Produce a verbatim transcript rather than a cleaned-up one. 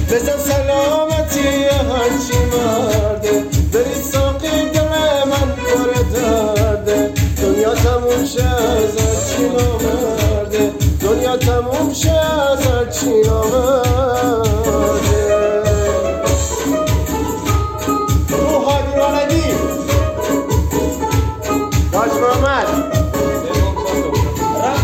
بزن سلامتی هرچی مرده برید ساقی دل من پر درده دنیا تموم شه از هرچی نامرده دنیا تموم شه از هرچی نامرده او هادی رانگی حاج محمد